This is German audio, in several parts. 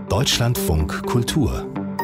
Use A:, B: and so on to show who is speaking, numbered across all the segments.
A: Deutschlandfunk Kultur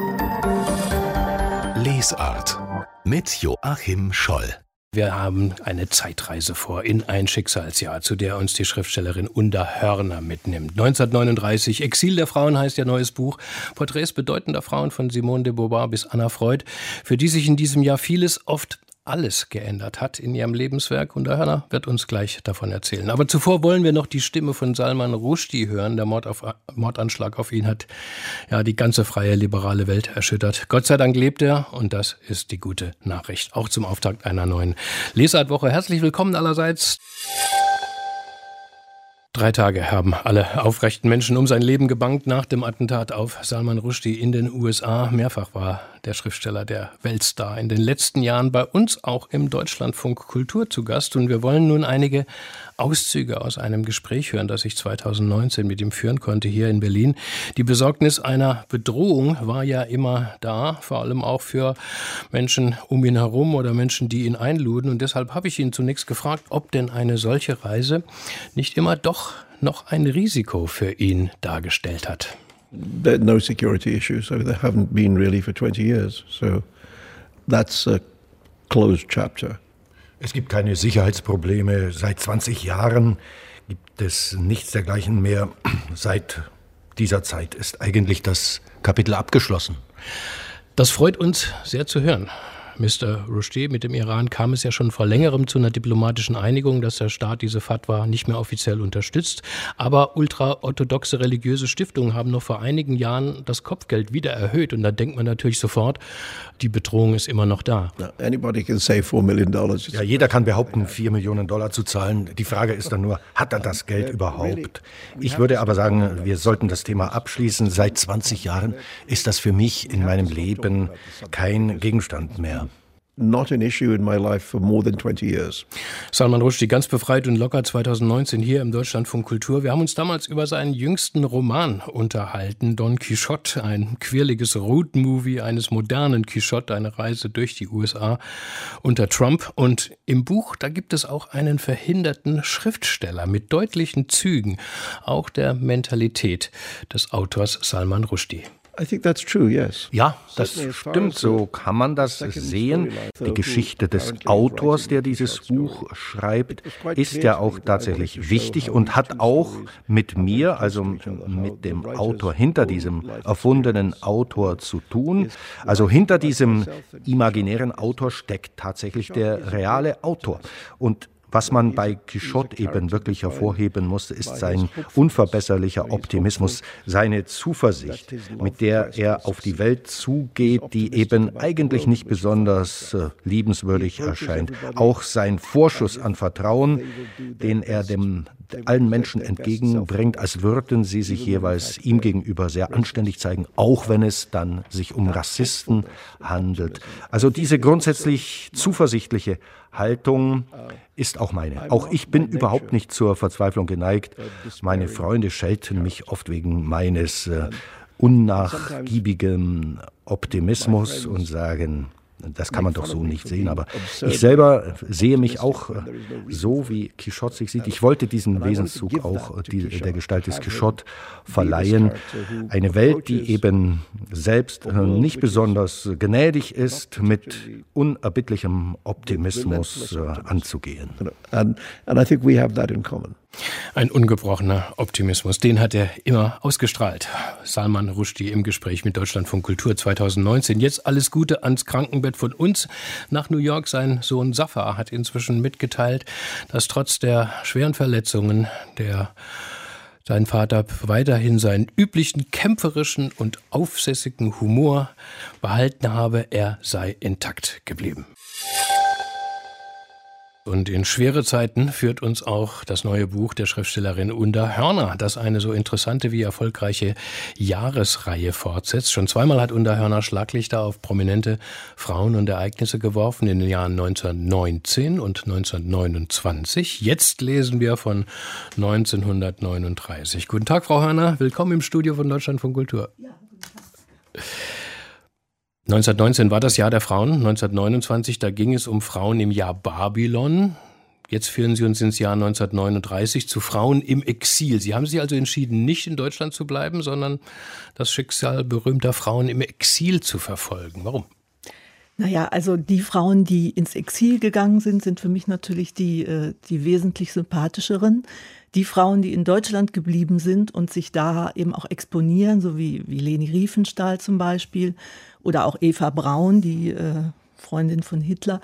A: Lesart mit Joachim Scholl.
B: Wir haben eine Zeitreise vor in ein Schicksalsjahr, zu der uns die Schriftstellerin Unda Hörner mitnimmt. 1939, Exil der Frauen heißt ihr neues Buch. Porträts bedeutender Frauen von Simone de Beauvoir bis Anna Freud, für die sich in diesem Jahr vieles, oft alles geändert hat in ihrem Lebenswerk. Unda Hörner wird uns gleich davon erzählen. Aber zuvor wollen wir noch die Stimme von Salman Rushdie hören. Der Mordanschlag auf ihn hat ja die ganze freie liberale Welt erschüttert. Gott sei Dank lebt er und das ist die gute Nachricht. Auch zum Auftakt einer neuen Lesartwoche. Herzlich willkommen allerseits. 3 Tage haben alle aufrechten Menschen um sein Leben gebangt nach dem Attentat auf Salman Rushdie in den USA. Mehrfach war der Schriftsteller der Weltstar in den letzten Jahren bei uns auch im Deutschlandfunk Kultur zu Gast. Und wir wollen nun einige Auszüge aus einem Gespräch hören, das ich 2019 mit ihm führen konnte hier in Berlin. Die Besorgnis einer Bedrohung war ja immer da, vor allem auch für Menschen um ihn herum oder Menschen, die ihn einluden. Und deshalb habe ich ihn zunächst gefragt, ob denn eine solche Reise nicht immer doch noch ein Risiko für ihn dargestellt hat.
C: There are no security issues, so there haven't been really for 20 years. So that's a closed chapter.
D: Es gibt keine Sicherheitsprobleme. Seit 20 Jahren gibt es nichts dergleichen mehr. Seit dieser Zeit ist eigentlich das Kapitel abgeschlossen.
B: Das freut uns sehr zu hören. Mr. Rushdie, mit dem Iran kam es ja schon vor längerem zu einer diplomatischen Einigung, dass der Staat diese Fatwa nicht mehr offiziell unterstützt. Aber ultraorthodoxe religiöse Stiftungen haben noch vor einigen Jahren das Kopfgeld wieder erhöht. Und da denkt man natürlich sofort, die Bedrohung ist immer noch da.
C: Anybody can say $4 million.
D: Ja, jeder kann behaupten, $4 Millionen zu zahlen. Die Frage ist dann nur, hat er das Geld überhaupt? Ich würde aber sagen, wir sollten das Thema abschließen. Seit 20 Jahren ist das für mich in meinem Leben kein Gegenstand mehr.
C: Not an issue in my life for more than 20 years.
B: Salman Rushdie, ganz befreit und locker 2019 hier im Deutschlandfunk Kultur. Wir haben uns damals über seinen jüngsten Roman unterhalten, Don Quixote, ein quirliges Roadmovie eines modernen Quixote, eine Reise durch die USA unter Trump. Und im Buch, da gibt es auch einen verhinderten Schriftsteller mit deutlichen Zügen, auch der Mentalität des Autors Salman Rushdie.
C: I think that's true, yes.
D: Ja, das stimmt, so kann man das sehen. Die Geschichte des Autors, der dieses Buch schreibt, ist ja auch tatsächlich wichtig und hat auch mit mir, also mit dem Autor hinter diesem erfundenen Autor zu tun. Also hinter diesem imaginären Autor steckt tatsächlich der reale Autor. Und was man bei Quixote eben wirklich hervorheben muss, ist sein unverbesserlicher Optimismus, seine Zuversicht, mit der er auf die Welt zugeht, die eben eigentlich nicht besonders liebenswürdig erscheint. Auch sein Vorschuss an Vertrauen, den er allen Menschen entgegenbringt, als würden sie sich jeweils ihm gegenüber sehr anständig zeigen, auch wenn es dann sich um Rassisten handelt. Also diese grundsätzlich zuversichtliche Haltung ist auch meine. Auch ich bin überhaupt nicht zur Verzweiflung geneigt. Meine Freunde schelten mich oft wegen meines unnachgiebigen Optimismus und sagen, das kann man doch so nicht sehen, aber ich selber sehe mich auch so, wie Quixote sich sieht. Ich wollte diesen Wesenszug auch der Gestalt des Quixote verleihen. Eine Welt, die eben selbst nicht besonders gnädig ist, mit unerbittlichem Optimismus anzugehen.
C: And I think we have that in common.
B: Ein ungebrochener Optimismus, den hat er immer ausgestrahlt. Salman Rushdie im Gespräch mit Deutschlandfunk Kultur 2019. Jetzt alles Gute ans Krankenbett von uns nach New York. Sein Sohn Safar hat inzwischen mitgeteilt, dass trotz der schweren Verletzungen sein Vater weiterhin seinen üblichen kämpferischen und aufsässigen Humor behalten habe. Er sei intakt geblieben. Und in schwere Zeiten führt uns auch das neue Buch der Schriftstellerin Unda Hörner, das eine so interessante wie erfolgreiche Jahresreihe fortsetzt. Schon zweimal hat Unda Hörner Schlaglichter auf prominente Frauen und Ereignisse geworfen, in den Jahren 1919 und 1929. Jetzt lesen wir von 1939. Guten Tag, Frau Hörner. Willkommen im Studio von Deutschlandfunk Kultur. Ja, guten Tag. 1919 war das Jahr der Frauen, 1929, da ging es um Frauen im Jahr Babylon. Jetzt führen Sie uns ins Jahr 1939 zu Frauen im Exil. Sie haben sich also entschieden, nicht in Deutschland zu bleiben, sondern das Schicksal berühmter Frauen im Exil zu verfolgen. Warum?
E: Naja, also die Frauen, die ins Exil gegangen sind, sind für mich natürlich die wesentlich sympathischeren. Die Frauen, die in Deutschland geblieben sind und sich da eben auch exponieren, so wie Leni Riefenstahl zum Beispiel oder auch Eva Braun, die Freundin von Hitler,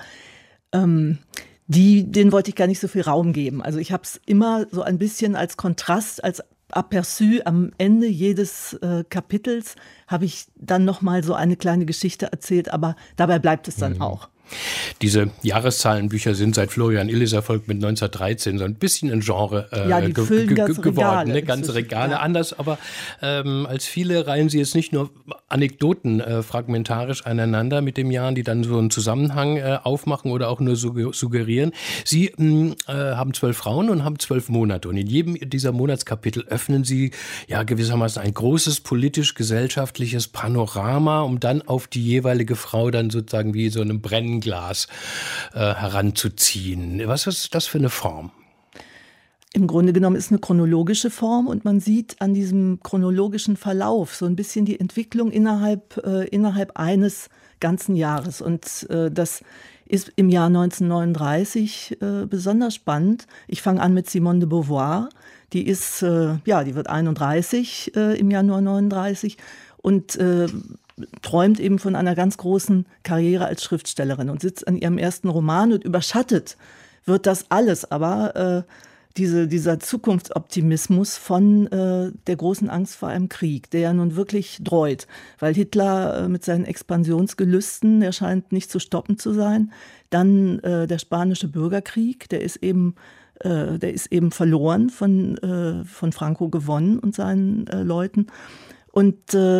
E: denen wollte ich gar nicht so viel Raum geben. Also ich habe es immer so ein bisschen als Kontrast, als Aperçu am Ende jedes Kapitels habe ich dann nochmal so eine kleine Geschichte erzählt, aber dabei bleibt es dann auch.
B: Diese Jahreszahlenbücher sind seit Florian Illies Erfolg mit 1913 so ein bisschen ein Genre geworden. Ne? Ganze Regale, anders, aber als viele reihen sie jetzt nicht nur Anekdoten fragmentarisch aneinander mit den Jahren, die dann so einen Zusammenhang aufmachen oder auch nur suggerieren. Sie haben 12 Frauen und haben 12 Monate und in jedem dieser Monatskapitel öffnen sie ja gewissermaßen ein großes politisch-gesellschaftliches Panorama, um dann auf die jeweilige Frau dann sozusagen wie so einem Brennglas heranzuziehen. Was ist das für eine Form?
E: Im Grunde genommen ist es eine chronologische Form und man sieht an diesem chronologischen Verlauf so ein bisschen die Entwicklung innerhalb eines ganzen Jahres. Und das ist im Jahr 1939 besonders spannend. Ich fange an mit Simone de Beauvoir. Die wird 31 im Januar 39 und träumt eben von einer ganz großen Karriere als Schriftstellerin und sitzt an ihrem ersten Roman und überschattet wird das alles, aber dieser Zukunftsoptimismus von der großen Angst vor einem Krieg, der ja nun wirklich dreut, weil Hitler mit seinen Expansionsgelüsten, der scheint nicht zu stoppen zu sein. Dann der spanische Bürgerkrieg, der ist eben verloren, von Franco gewonnen und seinen Leuten. Und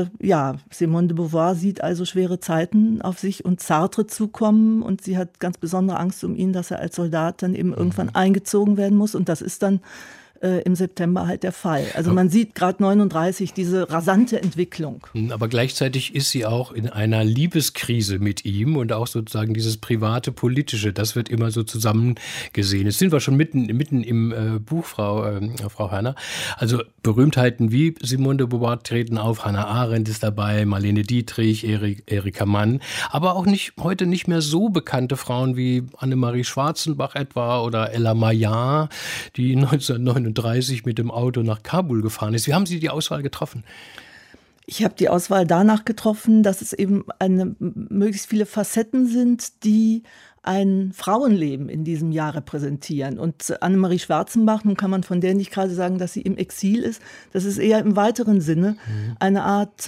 E: Simone de Beauvoir sieht also schwere Zeiten auf sich und Sartre zukommen und sie hat ganz besondere Angst um ihn, dass er als Soldat dann eben irgendwann eingezogen werden muss und das ist dann im September halt der Fall. Also man sieht gerade 39 diese rasante Entwicklung.
B: Aber gleichzeitig ist sie auch in einer Liebeskrise mit ihm und auch sozusagen dieses private, politische, das wird immer so zusammen gesehen. Jetzt sind wir schon mitten im Buch, Frau Hörner. Also Berühmtheiten wie Simone de Beauvoir treten auf, Hannah Arendt ist dabei, Marlene Dietrich, Erika Mann, aber auch heute nicht mehr so bekannte Frauen wie Annemarie Schwarzenbach etwa oder Ella Maillard, die 1939 mit dem Auto nach Kabul gefahren ist. Wie haben Sie die Auswahl getroffen?
E: Ich habe die Auswahl danach getroffen, dass es eben möglichst viele Facetten sind, die ein Frauenleben in diesem Jahr repräsentieren. Und Annemarie Schwarzenbach, nun kann man von der nicht gerade sagen, dass sie im Exil ist. Das ist eher im weiteren Sinne eine Art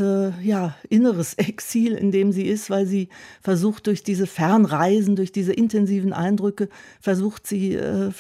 E: inneres Exil, in dem sie ist, weil sie versucht, durch diese Fernreisen, durch diese intensiven Eindrücke, versucht sie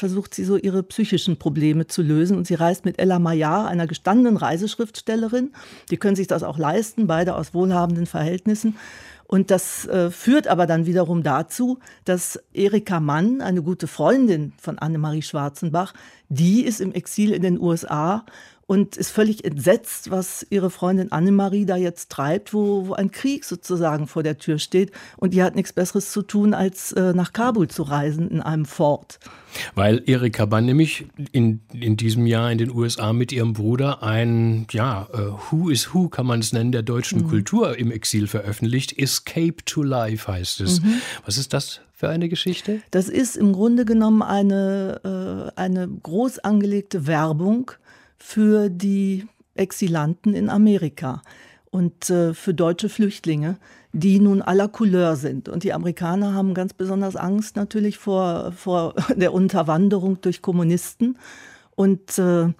E: so ihre psychischen Probleme zu lösen. Und sie reist mit Ella Maillard, einer gestandenen Reiseschriftstellerin. Die können sich das auch leisten, beide aus wohlhabenden Verhältnissen. Und das führt aber dann wiederum dazu, dass Erika Mann, eine gute Freundin von Annemarie Schwarzenbach, die ist im Exil in den USA und ist völlig entsetzt, was ihre Freundin Annemarie da jetzt treibt, wo ein Krieg sozusagen vor der Tür steht. Und die hat nichts Besseres zu tun, als nach Kabul zu reisen in einem Fort.
B: Weil Erika Mann nämlich in diesem Jahr in den USA mit ihrem Bruder ein, Who is Who, kann man es nennen, der deutschen Kultur im Exil veröffentlicht. Escape to Life heißt es. Was ist das für eine Geschichte?
E: Das ist im Grunde genommen eine groß angelegte Werbung für die Exilanten in Amerika und für deutsche Flüchtlinge, die nun aller Couleur sind. Und die Amerikaner haben ganz besonders Angst natürlich vor der Unterwanderung durch Kommunisten. Und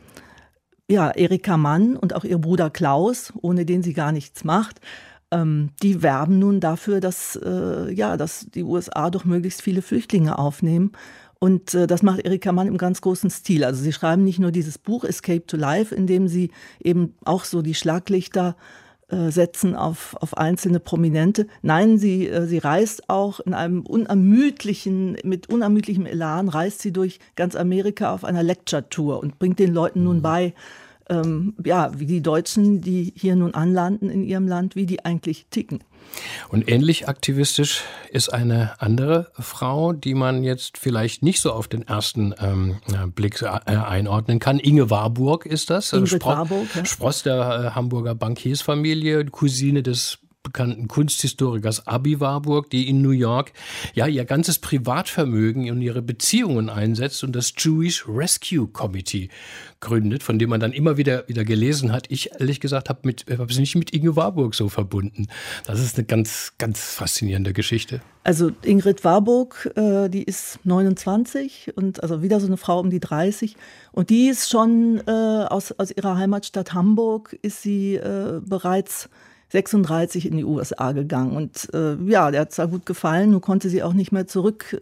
E: Erika Mann und auch ihr Bruder Klaus, ohne den sie gar nichts macht, die werben nun dafür, dass die USA doch möglichst viele Flüchtlinge aufnehmen. Und das macht Erika Mann im ganz großen Stil. Also sie schreiben nicht nur dieses Buch Escape to Life, in dem sie eben auch so die Schlaglichter setzen auf einzelne Prominente. Nein, sie reist auch mit unermüdlichem Elan, reist sie durch ganz Amerika auf einer Lecture-Tour und bringt den Leuten nun bei, wie die Deutschen, die hier nun anlanden in ihrem Land, wie die eigentlich ticken.
B: Und ähnlich aktivistisch ist eine andere Frau, die man jetzt vielleicht nicht so auf den ersten Blick einordnen kann. Inge Warburg ist das.
E: Warburg, ja.
B: Spross der Hamburger Bankiersfamilie, Cousine des bekannten Kunsthistorikers Abi Warburg, die in New York ihr ganzes Privatvermögen und ihre Beziehungen einsetzt und das Jewish Rescue Committee gründet, von dem man dann immer wieder gelesen hat. Ich, ehrlich gesagt, habe es nicht mit Inge Warburg so verbunden. Das ist eine ganz, ganz faszinierende Geschichte.
E: Also Ingrid Warburg, die ist 29 und also wieder so eine Frau um die 30. Und die ist schon aus ihrer Heimatstadt Hamburg, ist sie bereits 36 in die USA gegangen und der hat es da gut gefallen. Nun konnte sie auch nicht mehr zurück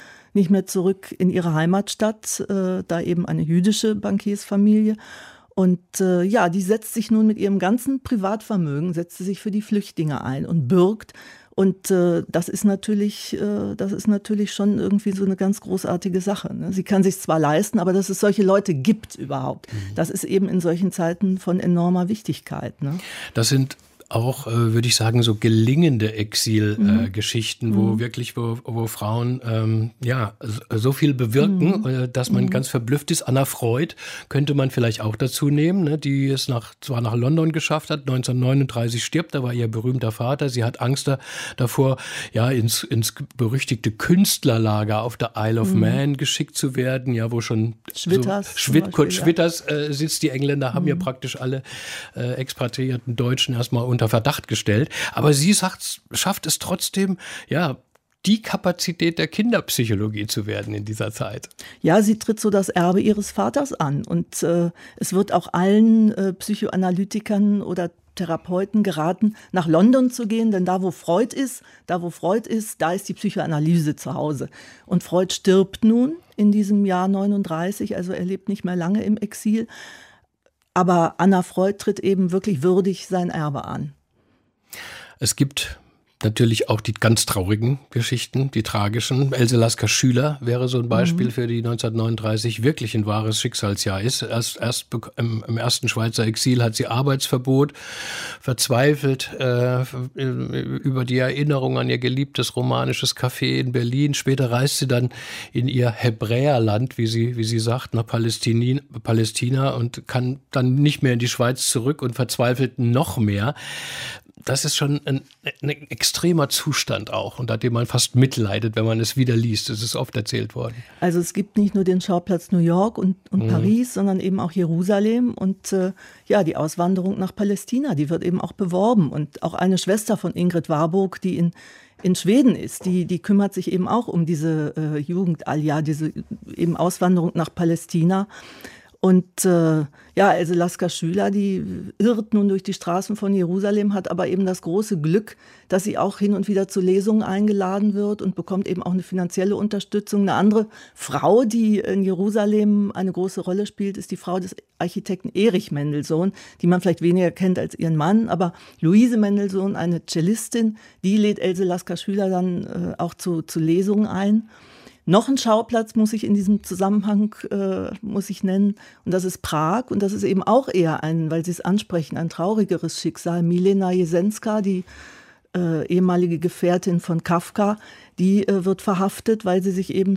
E: in ihre Heimatstadt, da eben eine jüdische Bankiersfamilie. Und die setzt sich nun mit ihrem ganzen Privatvermögen, setzt sie sich für die Flüchtlinge ein und bürgt. Und das ist natürlich schon irgendwie so eine ganz großartige Sache. Ne? Sie kann sich zwar leisten, aber dass es solche Leute gibt überhaupt, das ist eben in solchen Zeiten von enormer Wichtigkeit. Ne?
B: Das sind auch, würde ich sagen, so gelingende Exilgeschichten, wo Frauen so viel bewirken, dass man ganz verblüfft ist. Anna Freud könnte man vielleicht auch dazu nehmen, ne, die es zwar nach London geschafft hat, 1939 stirbt, da war ihr berühmter Vater. Sie hat Angst davor, ins berüchtigte Künstlerlager auf der Isle of Man geschickt zu werden, wo schon Schwitters sitzt. Die Engländer haben ja praktisch alle expatriierten Deutschen erstmal unter Verdacht gestellt. Aber sie schafft es trotzdem, die Kapazität der Kinderpsychologie zu werden in dieser Zeit.
E: Ja, sie tritt so das Erbe ihres Vaters an. Und es wird auch allen Psychoanalytikern oder Therapeuten geraten, nach London zu gehen, denn da wo Freud ist, da ist die Psychoanalyse zu Hause. Und Freud stirbt nun in diesem Jahr 39, also er lebt nicht mehr lange im Exil. Aber Anna Freud tritt eben wirklich würdig sein Erbe an.
B: Es gibt natürlich auch die ganz traurigen Geschichten, die tragischen. Else Lasker Schüler wäre so ein Beispiel, für die 1939 wirklich ein wahres Schicksalsjahr ist. Erst im ersten Schweizer Exil hat sie Arbeitsverbot, verzweifelt über die Erinnerung an ihr geliebtes romanisches Café in Berlin. Später reist sie dann in ihr Hebräerland, wie sie sagt, nach Palästina und kann dann nicht mehr in die Schweiz zurück und verzweifelt noch mehr. Das ist schon ein extremer Zustand auch, unter dem man fast mitleidet, wenn man es wieder liest. Es ist oft erzählt worden.
E: Also es gibt nicht nur den Schauplatz New York und Paris, sondern eben auch Jerusalem und die Auswanderung nach Palästina, die wird eben auch beworben. Und auch eine Schwester von Ingrid Warburg, die in Schweden ist, die kümmert sich eben auch um diese Jugendalja, diese eben Auswanderung nach Palästina. Und Else Lasker Schüler, die irrt nun durch die Straßen von Jerusalem, hat aber eben das große Glück, dass sie auch hin und wieder zu Lesungen eingeladen wird und bekommt eben auch eine finanzielle Unterstützung. Eine andere Frau, die in Jerusalem eine große Rolle spielt, ist die Frau des Architekten Erich Mendelssohn, die man vielleicht weniger kennt als ihren Mann. Aber Luise Mendelssohn, eine Cellistin, die lädt Else Lasker Schüler dann auch zu Lesungen ein. Noch einen Schauplatz muss ich in diesem Zusammenhang nennen, und das ist Prag. Und das ist eben auch eher weil Sie es ansprechen, ein traurigeres Schicksal. Milena Jesenska, die ehemalige Gefährtin von Kafka, die wird verhaftet, weil sie sich eben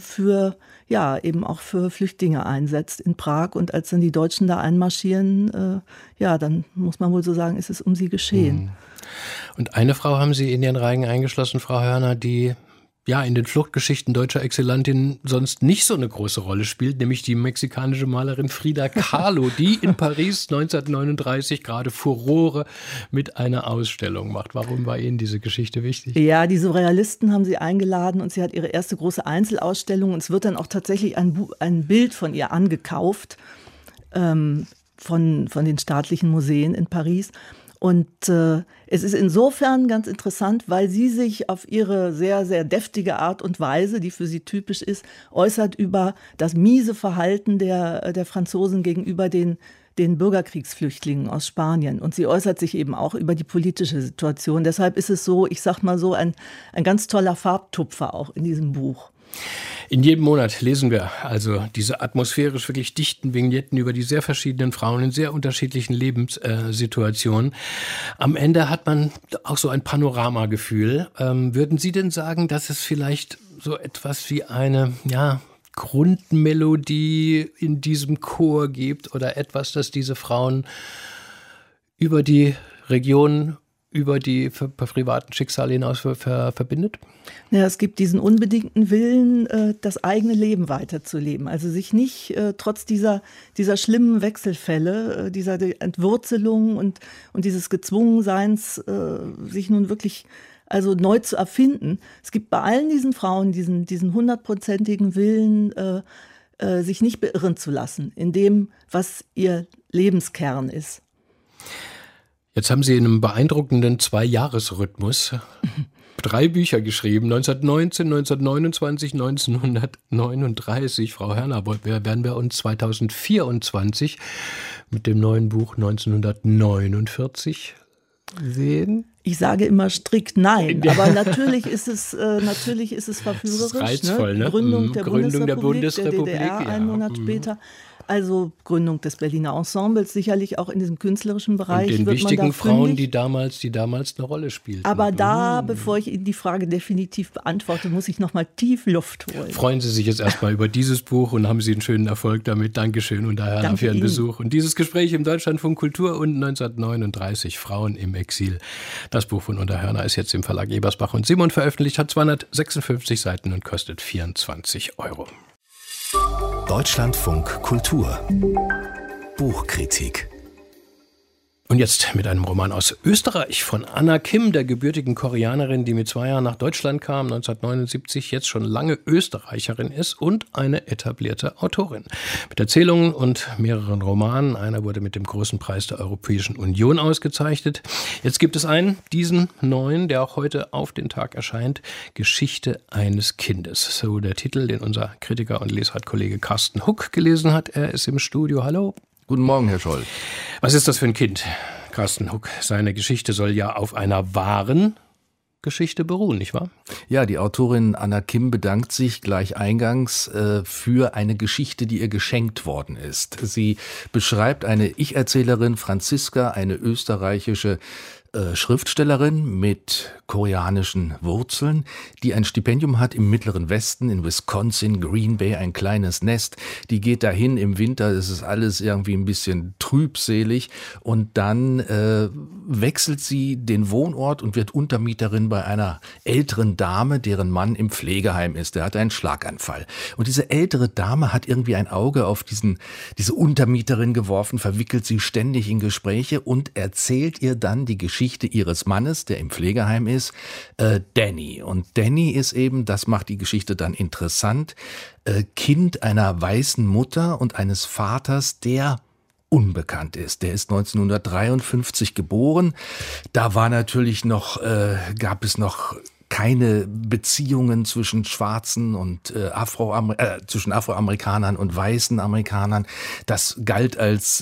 E: eben auch für Flüchtlinge einsetzt in Prag. Und als dann die Deutschen da einmarschieren, dann muss man wohl so sagen, ist es um sie geschehen.
B: Und eine Frau haben Sie in Ihren Reigen eingeschlossen, Frau Hörner, die in den Fluchtgeschichten deutscher Exilantinnen sonst nicht so eine große Rolle spielt, nämlich die mexikanische Malerin Frida Kahlo, die in Paris 1939 gerade Furore mit einer Ausstellung macht. Warum war Ihnen diese Geschichte wichtig? Ja,
E: die Surrealisten haben sie eingeladen und sie hat ihre erste große Einzelausstellung und es wird dann auch tatsächlich ein Bild von ihr angekauft, von den staatlichen Museen in Paris. Und es ist insofern ganz interessant, weil sie sich auf ihre sehr, sehr deftige Art und Weise, die für sie typisch ist, äußert über das miese Verhalten der Franzosen gegenüber den Bürgerkriegsflüchtlingen aus Spanien. Und sie äußert sich eben auch über die politische Situation. Deshalb ist es so, ich sag mal so, ein ganz toller Farbtupfer auch in diesem Buch.
B: In jedem Monat lesen wir also diese atmosphärisch wirklich dichten Vignetten über die sehr verschiedenen Frauen in sehr unterschiedlichen Lebenssituationen. Am Ende hat man auch so ein Panoramagefühl. Würden Sie denn sagen, dass es vielleicht so etwas wie eine, Grundmelodie in diesem Chor gibt oder etwas, das diese Frauen über die Region, über die privaten Schicksale hinaus verbindet?
E: Ja, es gibt diesen unbedingten Willen, das eigene Leben weiterzuleben. Also sich nicht trotz dieser schlimmen Wechselfälle, dieser Entwurzelung und dieses Gezwungenseins, sich nun wirklich also neu zu erfinden. Es gibt bei allen diesen Frauen diesen 100%igen Willen, sich nicht beirren zu lassen in dem, was ihr Lebenskern ist.
B: Jetzt haben Sie in einem beeindruckenden 2-Jahres-Rhythmus 3 Bücher geschrieben, 1919, 1929, 1939. Frau Herrner, werden wir uns 2024 mit dem neuen Buch 1949 sehen?
E: Ich sage immer strikt nein, aber natürlich ist es verführerisch. Das ist
B: reizvoll, ne?
E: Gründung der
B: Bundesrepublik,
E: der DDR, einen Monat später. Also Gründung des Berliner Ensembles, sicherlich auch in diesem künstlerischen Bereich.
B: Und den
E: wird
B: wichtigen
E: man da
B: Frauen,
E: fündig.
B: die damals eine Rolle spielten.
E: Aber bevor ich Ihnen die Frage definitiv beantworte, muss ich nochmal tief Luft holen.
B: Freuen Sie sich jetzt erstmal über dieses Buch und haben Sie einen schönen Erfolg damit. Dankeschön und daher für Ihren Besuch. Und dieses Gespräch im Deutschlandfunk Kultur und 1939 Frauen im Exil. Das Buch von Uta Hörner ist jetzt im Verlag Ebersbach und Simon veröffentlicht, hat 256 Seiten und kostet 24 €.
A: Deutschlandfunk Kultur Buchkritik.
B: Und jetzt mit einem Roman aus Österreich von Anna Kim, der gebürtigen Koreanerin, die mit 2 Jahren nach Deutschland kam, 1979, jetzt schon lange Österreicherin ist und eine etablierte Autorin. Mit Erzählungen und mehreren Romanen. Einer wurde mit dem Großen Preis der Europäischen Union ausgezeichnet. Jetzt gibt es diesen neuen, der auch heute auf den Tag erscheint, Geschichte eines Kindes. So der Titel, den unser Kritiker und Lesart-Kollege Carsten Huck gelesen hat. Er ist im Studio. Hallo.
F: Guten Morgen, Herr Scholl.
B: Was ist das für ein Kind, Carsten Huck? Seine Geschichte soll ja auf einer wahren Geschichte beruhen, nicht wahr?
F: Ja, die Autorin Anna Kim bedankt sich gleich eingangs für eine Geschichte, die ihr geschenkt worden ist. Sie beschreibt eine Ich-Erzählerin, Franziska, eine österreichische Schriftstellerin mit koreanischen Wurzeln, die ein Stipendium hat im Mittleren Westen, in Wisconsin, Green Bay, ein kleines Nest. Die geht dahin im Winter, es ist alles irgendwie ein bisschen trübselig und dann wechselt sie den Wohnort und wird Untermieterin bei einer älteren Dame, deren Mann im Pflegeheim ist. Der hat einen Schlaganfall. Und diese ältere Dame hat irgendwie ein Auge auf diese Untermieterin geworfen, verwickelt sie ständig in Gespräche und erzählt ihr dann die Geschichte ihres Mannes, der im Pflegeheim ist, Danny. Und Danny ist eben, das macht die Geschichte dann interessant, Kind einer weißen Mutter und eines Vaters, der unbekannt ist. Der ist 1953 geboren. Da war natürlich gab es noch keine Beziehungen zwischen Schwarzen und zwischen Afroamerikanern und weißen Amerikanern. Das galt als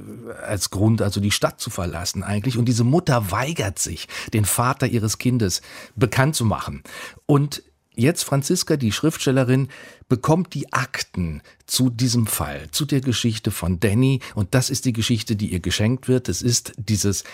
F: Grund, also die Stadt zu verlassen eigentlich. Und diese Mutter weigert sich, den Vater ihres Kindes bekannt zu machen. Und jetzt Franziska, die Schriftstellerin, bekommt die Akten zu diesem Fall, zu der Geschichte von Danny. Und das ist die Geschichte, die ihr geschenkt wird. Es ist dieses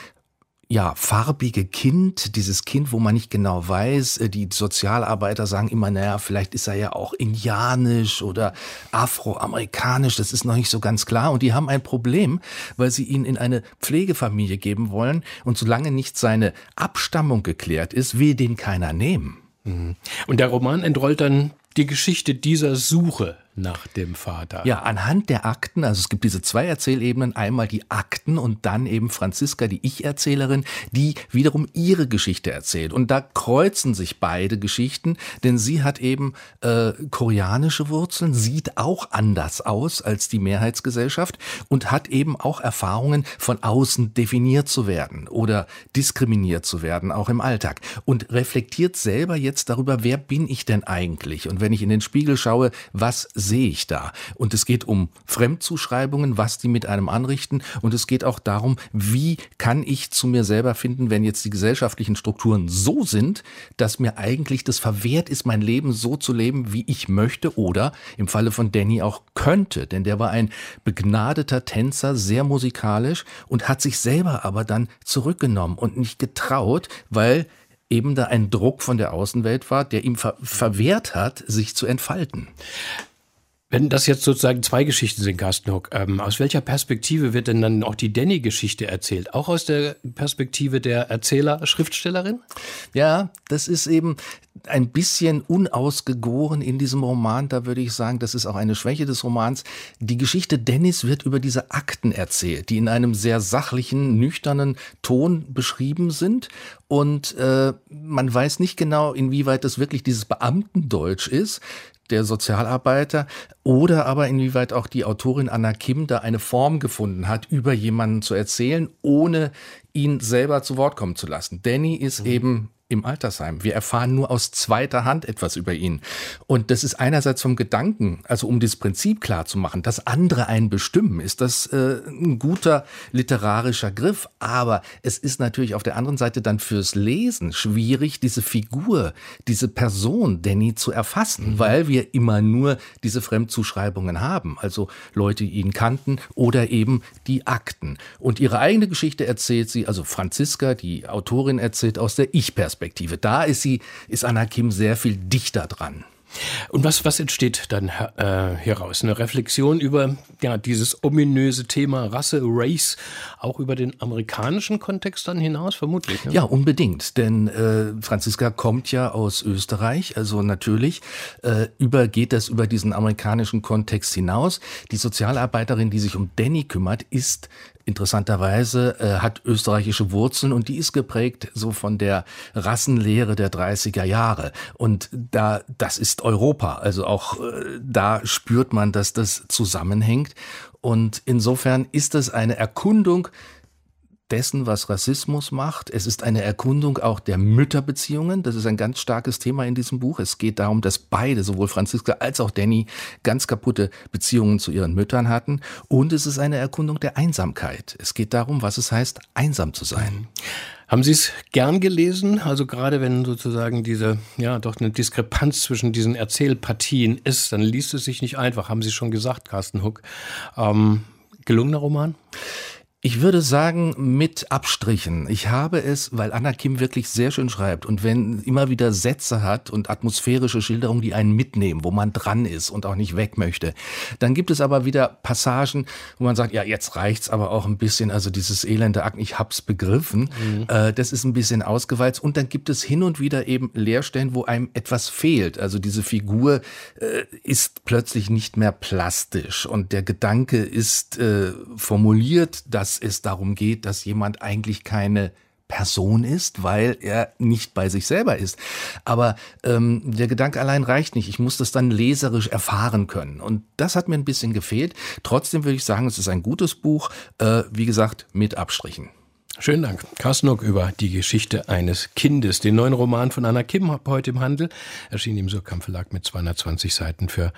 F: farbige Kind, dieses Kind, wo man nicht genau weiß. Die Sozialarbeiter sagen immer, vielleicht ist er ja auch indianisch oder afroamerikanisch, das ist noch nicht so ganz klar. Und die haben ein Problem, weil sie ihn in eine Pflegefamilie geben wollen. Und solange nicht seine Abstammung geklärt ist, will den keiner nehmen.
B: Und der Roman entrollt dann die Geschichte dieser Suche nach dem Vater.
F: Ja, anhand der Akten, also es gibt diese 2 Erzählebenen, einmal die Akten und dann eben Franziska, die Ich-Erzählerin, die wiederum ihre Geschichte erzählt. Und da kreuzen sich beide Geschichten, denn sie hat eben koreanische Wurzeln, sieht auch anders aus als die Mehrheitsgesellschaft und hat eben auch Erfahrungen, von außen definiert zu werden oder diskriminiert zu werden, auch im Alltag. Und reflektiert selber jetzt darüber, wer bin ich denn eigentlich? Und wenn ich in den Spiegel schaue, was sehe ich da? Und es geht um Fremdzuschreibungen, was die mit einem anrichten. Und es geht auch darum, wie kann ich zu mir selber finden, wenn jetzt die gesellschaftlichen Strukturen so sind, dass mir eigentlich das verwehrt ist, mein Leben so zu leben, wie ich möchte oder im Falle von Danny auch könnte. Denn der war ein begnadeter Tänzer, sehr musikalisch und hat sich selber aber dann zurückgenommen und nicht getraut, weil eben da ein Druck von der Außenwelt war, der ihm verwehrt hat, sich zu entfalten.
B: Wenn das jetzt sozusagen zwei Geschichten sind, Carsten Huck, aus welcher Perspektive wird denn dann auch die Danny-Geschichte erzählt? Auch aus der Perspektive der Schriftstellerin?
F: Ja, das ist eben ein bisschen unausgegoren in diesem Roman. Da würde ich sagen, das ist auch eine Schwäche des Romans. Die Geschichte Dannys wird über diese Akten erzählt, die in einem sehr sachlichen, nüchternen Ton beschrieben sind. Und man weiß nicht genau, inwieweit das wirklich dieses Beamtendeutsch ist, der Sozialarbeiter, oder aber inwieweit auch die Autorin Anna Kim da eine Form gefunden hat, über jemanden zu erzählen, ohne ihn selber zu Wort kommen zu lassen. Danny ist eben im Altersheim. Wir erfahren nur aus zweiter Hand etwas über ihn. Und das ist einerseits vom Gedanken, also um das Prinzip klar zu machen, dass andere einen bestimmen, ist das ein guter literarischer Griff. Aber es ist natürlich auf der anderen Seite dann fürs Lesen schwierig, diese Figur, diese Person Danny zu erfassen, weil wir immer nur diese Fremdzuschreibungen haben. Also Leute, die ihn kannten oder eben die Akten. Und ihre eigene Geschichte erzählt sie, also Franziska, die Autorin, erzählt aus der Ich-Perspektive. Da ist Anna Kim sehr viel dichter dran.
B: Und was entsteht dann hieraus? Eine Reflexion über dieses ominöse Thema Rasse, Race, auch über den amerikanischen Kontext dann hinaus, vermutlich? Ne?
F: Ja, unbedingt, denn Franziska kommt ja aus Österreich, also natürlich geht das über diesen amerikanischen Kontext hinaus. Die Sozialarbeiterin, die sich um Danny kümmert, ist interessanterweise hat österreichische Wurzeln und die ist geprägt so von der Rassenlehre der 30er Jahre. Und das ist Europa. Also auch da spürt man, dass das zusammenhängt. Und insofern ist es eine Erkundung dessen, was Rassismus macht. Es ist eine Erkundung auch der Mütterbeziehungen. Das ist ein ganz starkes Thema in diesem Buch. Es geht darum, dass beide, sowohl Franziska als auch Danny, ganz kaputte Beziehungen zu ihren Müttern hatten. Und es ist eine Erkundung der Einsamkeit. Es geht darum, was es heißt, einsam zu sein.
B: Haben Sie es gern gelesen? Also gerade wenn sozusagen doch eine Diskrepanz zwischen diesen Erzählpartien ist, dann liest es sich nicht einfach. Haben Sie schon gesagt, Carsten Huck. Gelungener Roman?
F: Ich würde sagen, mit Abstrichen. Ich habe es, weil Anna Kim wirklich sehr schön schreibt und wenn immer wieder Sätze hat und atmosphärische Schilderungen, die einen mitnehmen, wo man dran ist und auch nicht weg möchte. Dann gibt es aber wieder Passagen, wo man sagt, ja, jetzt reicht's aber auch ein bisschen, also dieses elende Akten, ich hab's begriffen. Das ist ein bisschen ausgewalzt und dann gibt es hin und wieder eben Leerstellen, wo einem etwas fehlt. Also diese Figur ist plötzlich nicht mehr plastisch und der Gedanke ist formuliert, dass es darum geht, dass jemand eigentlich keine Person ist, weil er nicht bei sich selber ist. Aber der Gedanke allein reicht nicht. Ich muss das dann leserisch erfahren können. Und das hat mir ein bisschen gefehlt. Trotzdem würde ich sagen, es ist ein gutes Buch. Wie gesagt, mit Abstrichen.
B: Schönen Dank. Carsten Huck über die Geschichte eines Kindes. Den neuen Roman von Anna Kim heute im Handel. Erschien im Surkamp Verlag mit 220 Seiten für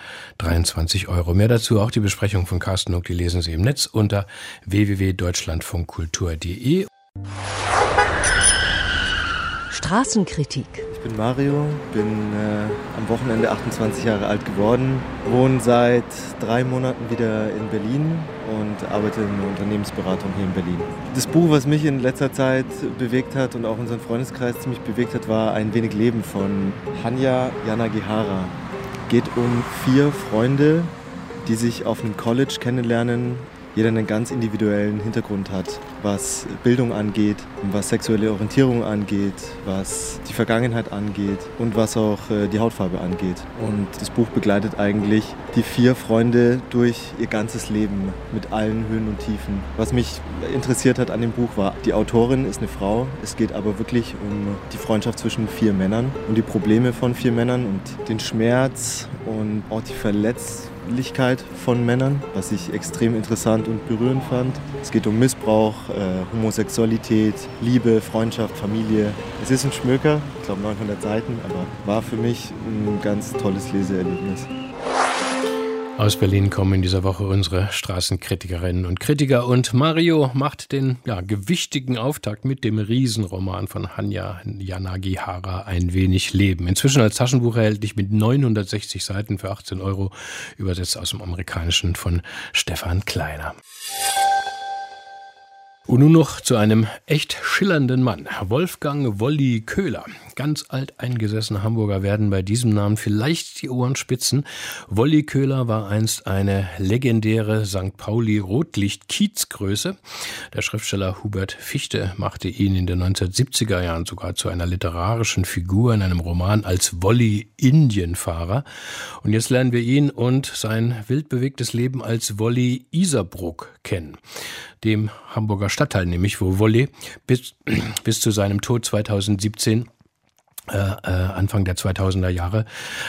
B: 23 €. Mehr dazu, auch die Besprechung von Carsten Huck, die lesen Sie im Netz unter www.deutschlandfunkkultur.de.
G: Straßenkritik.
H: Ich bin Mario, bin am Wochenende 28 Jahre alt geworden, wohne seit 3 Monaten wieder in Berlin und arbeite in der Unternehmensberatung hier in Berlin. Das Buch, was mich in letzter Zeit bewegt hat und auch unseren Freundeskreis ziemlich bewegt hat, war Ein wenig Leben von Hanya Yanagihara. Geht um 4 Freunde, die sich auf einem College kennenlernen, jeder einen ganz individuellen Hintergrund hat, was Bildung angeht, was sexuelle Orientierung angeht, was die Vergangenheit angeht und was auch die Hautfarbe angeht. Und das Buch begleitet eigentlich die 4 Freunde durch ihr ganzes Leben mit allen Höhen und Tiefen. Was mich interessiert hat an dem Buch war, die Autorin ist eine Frau, es geht aber wirklich um die Freundschaft zwischen 4 Männern und die Probleme von 4 Männern und den Schmerz und auch die Verletzlichkeit von Männern, was ich extrem interessant und berührend fand. Es geht um Missbrauch, Homosexualität, Liebe, Freundschaft, Familie. Es ist ein Schmöker, ich glaube 900 Seiten, aber war für mich ein ganz tolles Leseerlebnis.
B: Aus Berlin kommen in dieser Woche unsere Straßenkritikerinnen und Kritiker und Mario macht den gewichtigen Auftakt mit dem Riesenroman von Hanya Yanagihara Ein wenig Leben. Inzwischen als Taschenbuch erhältlich mit 960 Seiten für 18 €, übersetzt aus dem Amerikanischen von Stefan Kleiner. Und nun noch zu einem echt schillernden Mann, Wolfgang Wolli Köhler. Ganz alteingesessene Hamburger werden bei diesem Namen vielleicht die Ohren spitzen. Wolli Köhler war einst eine legendäre St. Pauli-Rotlicht-Kiezgröße. Der Schriftsteller Hubert Fichte machte ihn in den 1970er Jahren sogar zu einer literarischen Figur in einem Roman als Wolli Indienfahrer. Und jetzt lernen wir ihn und sein wildbewegtes Leben als Wolli Isarbruck kennen. Dem Hamburger Stadtteil nämlich, wo Wolli bis zu seinem Tod 2017 Anfang der 2000er Jahre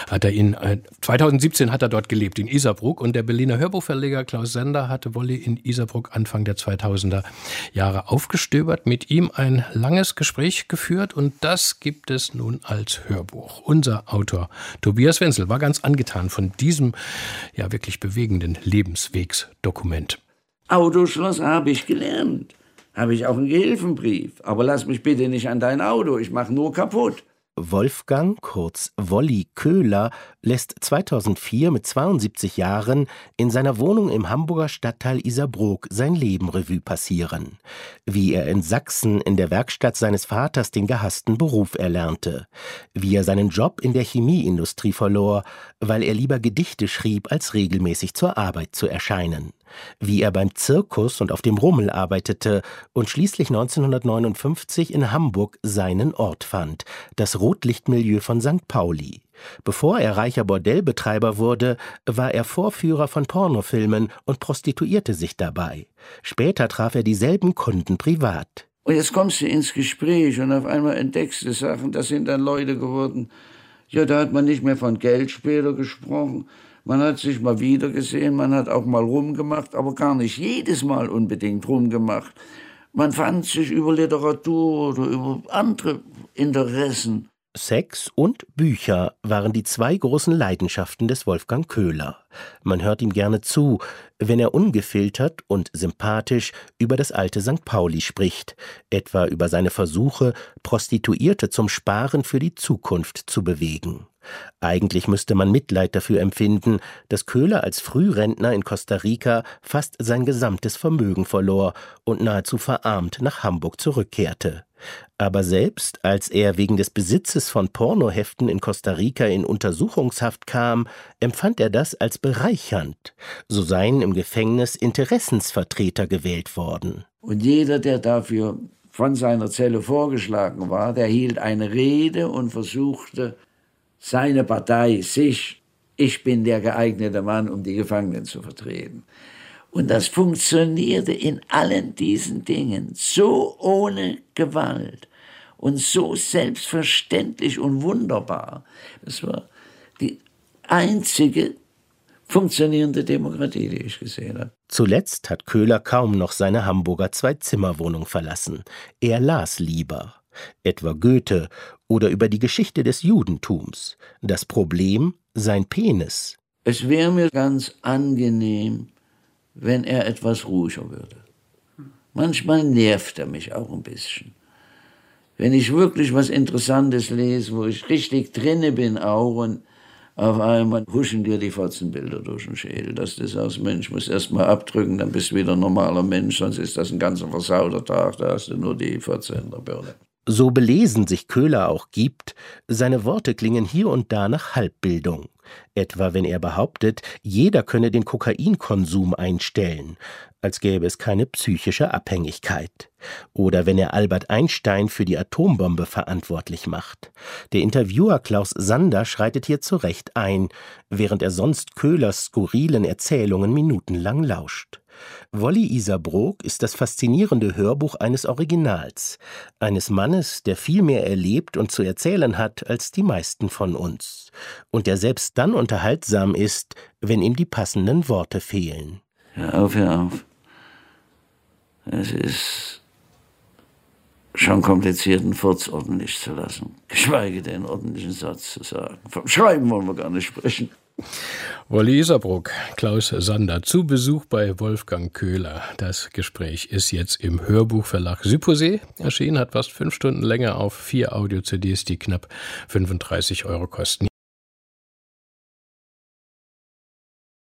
B: 2017 hat er dort gelebt, in Isarbruck, und der Berliner Hörbuchverleger Klaus Sender hatte Wolli in Isarbruck Anfang der 2000er Jahre aufgestöbert, mit ihm ein langes Gespräch geführt, und das gibt es nun als Hörbuch. Unser Autor Tobias Wenzel war ganz angetan von diesem wirklich bewegenden Lebenswegsdokument.
I: Autoschloss habe ich gelernt, habe ich auch einen Gehilfenbrief, aber lass mich bitte nicht an dein Auto, ich mache nur kaputt.
J: Wolfgang, kurz Wolli Köhler, lässt 2004 mit 72 Jahren in seiner Wohnung im Hamburger Stadtteil Isarbruck sein Leben Revue passieren. Wie er in Sachsen in der Werkstatt seines Vaters den gehassten Beruf erlernte. Wie er seinen Job in der Chemieindustrie verlor, weil er lieber Gedichte schrieb, als regelmäßig zur Arbeit zu erscheinen. Wie er beim Zirkus und auf dem Rummel arbeitete und schließlich 1959 in Hamburg seinen Ort fand, das Rotlichtmilieu von St. Pauli. Bevor er reicher Bordellbetreiber wurde, war er Vorführer von Pornofilmen und prostituierte sich dabei. Später traf er dieselben Kunden privat.
I: Und jetzt kommst du ins Gespräch und auf einmal entdeckst du Sachen, das sind dann Leute geworden. Ja, da hat man nicht mehr von Geld später gesprochen. Man hat sich mal wieder gesehen, man hat auch mal rumgemacht, aber gar nicht jedes Mal unbedingt rumgemacht. Man fand sich über Literatur oder über andere Interessen.
J: Sex und Bücher waren die zwei großen Leidenschaften des Wolfgang Köhler. Man hört ihm gerne zu, wenn er ungefiltert und sympathisch über das alte St. Pauli spricht, etwa über seine Versuche, Prostituierte zum Sparen für die Zukunft zu bewegen. Eigentlich müsste man Mitleid dafür empfinden, dass Köhler als Frührentner in Costa Rica fast sein gesamtes Vermögen verlor und nahezu verarmt nach Hamburg zurückkehrte. Aber selbst als er wegen des Besitzes von Pornoheften in Costa Rica in Untersuchungshaft kam, empfand er das als bereichernd. So seien im Gefängnis Interessensvertreter gewählt worden.
I: Und jeder, der dafür von seiner Zelle vorgeschlagen war, der hielt eine Rede und versuchte, seine Partei, ich bin der geeignete Mann, um die Gefangenen zu vertreten. Und das funktionierte in allen diesen Dingen so ohne Gewalt und so selbstverständlich und wunderbar. Das war die einzige funktionierende Demokratie, die ich gesehen habe.
J: Zuletzt hat Köhler kaum noch seine Hamburger Zwei-Zimmer-Wohnung verlassen. Er las lieber. Etwa Goethe oder über die Geschichte des Judentums. Das Problem, sein Penis.
I: Es wäre mir ganz angenehm, wenn er etwas ruhiger würde. Manchmal nervt er mich auch ein bisschen. Wenn ich wirklich was Interessantes lese, wo ich richtig drinne bin auch, und auf einmal huschen dir die Fotzenbilder durch den Schädel, dass du sagst, Mensch, musst erst mal abdrücken, dann bist du wieder ein normaler Mensch, sonst ist das ein ganzer versauter Tag, da hast du nur die Fotze in der Birne.
J: So belesen sich Köhler auch gibt, seine Worte klingen hier und da nach Halbbildung. Etwa wenn er behauptet, jeder könne den Kokainkonsum einstellen, als gäbe es keine psychische Abhängigkeit. Oder wenn er Albert Einstein für die Atombombe verantwortlich macht. Der Interviewer Klaus Sander schreitet hier zu Recht ein, während er sonst Köhlers skurrilen Erzählungen minutenlang lauscht. Wolli Isarbruck ist das faszinierende Hörbuch eines Originals, eines Mannes, der viel mehr erlebt und zu erzählen hat als die meisten von uns und der selbst dann unterhaltsam ist, wenn ihm die passenden Worte fehlen.
I: Hör auf, hör auf. Es ist schon kompliziert, einen Furz ordentlich zu lassen, geschweige denn einen ordentlichen Satz zu sagen. Vom Schreiben wollen wir gar nicht sprechen.
B: Wolli Isarbruck, Klaus Sander zu Besuch bei Wolfgang Köhler. Das Gespräch ist jetzt im Hörbuchverlag Syposee erschienen, hat fast 5 Stunden Länge auf 4 Audio-CDs, die knapp 35 € kosten.